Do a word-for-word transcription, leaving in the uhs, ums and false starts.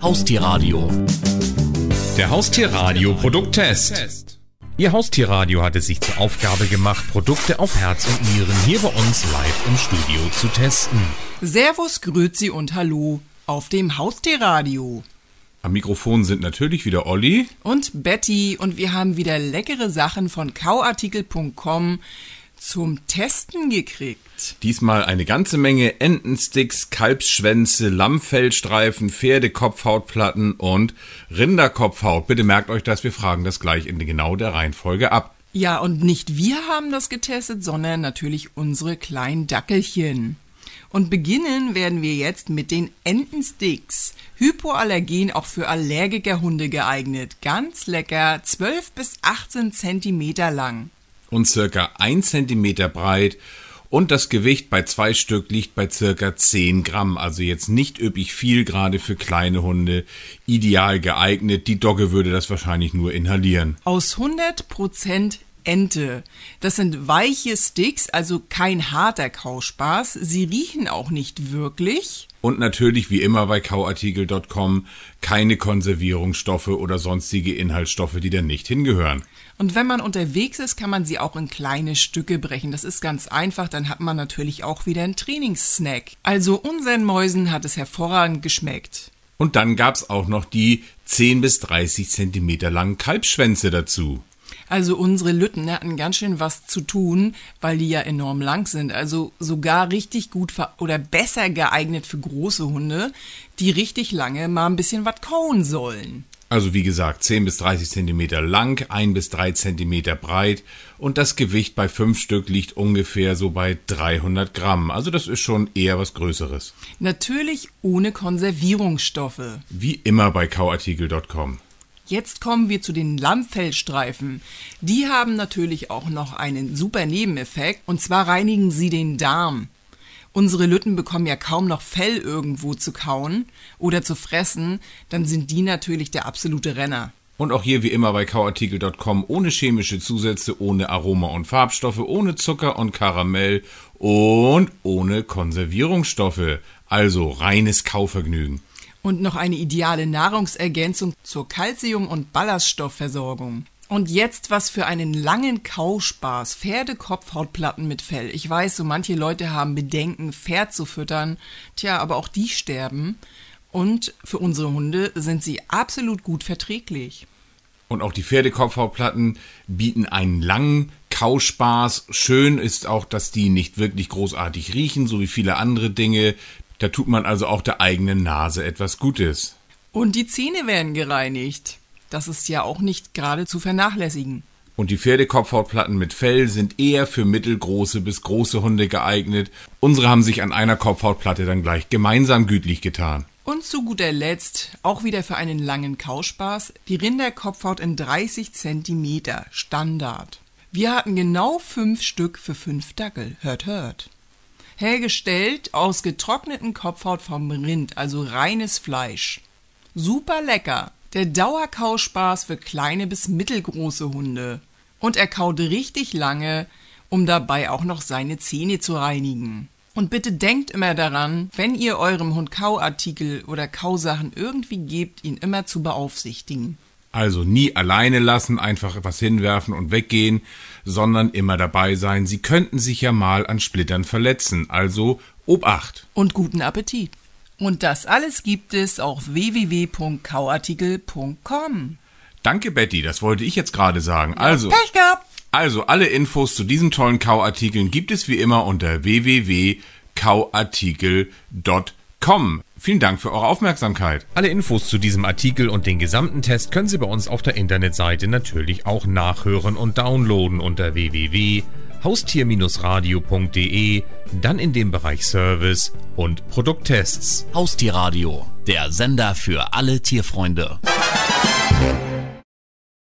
Haustierradio. Der Haustierradio Produkttest. Ihr Haustierradio hat es sich zur Aufgabe gemacht, Produkte auf Herz und Nieren hier bei uns live im Studio zu testen. Servus, Grüezi und Hallo auf dem Haustierradio. Am Mikrofon sind natürlich wieder Olli und Betty und wir haben wieder leckere Sachen von kauartikel punkt com zum Testen gekriegt. Diesmal eine ganze Menge Entensticks, Kalbsschwänze, Lammfellstreifen, Pferdekopfhautplatten und Rinderkopfhaut. Bitte merkt euch das, wir fragen das gleich in genau der Reihenfolge ab. Ja, und nicht wir haben das getestet, sondern natürlich unsere kleinen Dackelchen. Und beginnen werden wir jetzt mit den Entensticks. Hypoallergen, auch für Allergikerhunde geeignet. Ganz lecker, zwölf bis achtzehn Zentimeter lang. Und circa ein Zentimeter breit und das Gewicht bei zwei Stück liegt bei circa zehn Gramm, also jetzt nicht üppig viel, gerade für kleine Hunde, ideal geeignet. Die Dogge würde das wahrscheinlich nur inhalieren. Aus hundert Prozent Ente. Das sind weiche Sticks, also kein harter Kauspaß. Sie riechen auch nicht wirklich. Und natürlich wie immer bei kauartikel punkt com keine Konservierungsstoffe oder sonstige Inhaltsstoffe, die da nicht hingehören. Und wenn man unterwegs ist, kann man sie auch in kleine Stücke brechen. Das ist ganz einfach, dann hat man natürlich auch wieder einen Trainingssnack. Also unseren Mäusen hat es hervorragend geschmeckt. Und dann gab's auch noch die zehn bis dreißig Zentimeter langen Kalbsschwänze dazu. Also unsere Lütten hatten ganz schön was zu tun, weil die ja enorm lang sind. Also sogar richtig gut oder besser geeignet für große Hunde, die richtig lange mal ein bisschen was kauen sollen. Also wie gesagt, zehn bis dreißig Zentimeter lang, ein bis drei Zentimeter breit und das Gewicht bei fünf Stück liegt ungefähr so bei dreihundert Gramm. Also das ist schon eher was Größeres. Natürlich ohne Konservierungsstoffe. Wie immer bei kauartikel punkt com. Jetzt kommen wir zu den Lammfellstreifen. Die haben natürlich auch noch einen super Nebeneffekt und zwar reinigen sie den Darm. Unsere Lütten bekommen ja kaum noch Fell irgendwo zu kauen oder zu fressen, dann sind die natürlich der absolute Renner. Und auch hier wie immer bei kauartikel punkt com ohne chemische Zusätze, ohne Aroma und Farbstoffe, ohne Zucker und Karamell und ohne Konservierungsstoffe. Also reines Kauvergnügen. Und noch eine ideale Nahrungsergänzung zur Calcium- und Ballaststoffversorgung. Und jetzt was für einen langen Kauspaß. Pferdekopfhautplatten mit Fell. Ich weiß, so manche Leute haben Bedenken, Pferd zu füttern. Tja, aber auch die sterben. Und für unsere Hunde sind sie absolut gut verträglich. Und auch die Pferdekopfhautplatten bieten einen langen Kauspaß. Schön ist auch, dass die nicht wirklich großartig riechen, so wie viele andere Dinge. Da tut man also auch der eigenen Nase etwas Gutes. Und die Zähne werden gereinigt. Das ist ja auch nicht gerade zu vernachlässigen. Und die Pferdekopfhautplatten mit Fell sind eher für mittelgroße bis große Hunde geeignet. Unsere haben sich an einer Kopfhautplatte dann gleich gemeinsam gütlich getan. Und zu guter Letzt, auch wieder für einen langen Kauspaß, die Rinderkopfhaut in dreißig Zentimeter, Standard. Wir hatten genau fünf Stück für fünf Dackel. Hört, hört. Hergestellt aus getrockneten Kopfhaut vom Rind, also reines Fleisch. Super lecker. Der Dauerkauspaß für kleine bis mittelgroße Hunde. Und er kaut richtig lange, um dabei auch noch seine Zähne zu reinigen. Und bitte denkt immer daran, wenn ihr eurem Hund Kauartikel oder Kausachen irgendwie gebt, ihn immer zu beaufsichtigen. Also nie alleine lassen, einfach was hinwerfen und weggehen, sondern immer dabei sein. Sie könnten sich ja mal an Splittern verletzen, also Obacht. Und guten Appetit. Und das alles gibt es auf w w w punkt kauartikel punkt com. Danke, Betty, das wollte ich jetzt gerade sagen. Also, Pech gehabt. Also alle Infos zu diesen tollen Kauartikeln gibt es wie immer unter w w w punkt kauartikel punkt com. Vielen Dank für eure Aufmerksamkeit. Alle Infos zu diesem Artikel und den gesamten Test können Sie bei uns auf der Internetseite natürlich auch nachhören und downloaden unter w w w punkt haustier radio punkt de, dann in dem Bereich Service und Produkttests. Haustierradio, der Sender für alle Tierfreunde.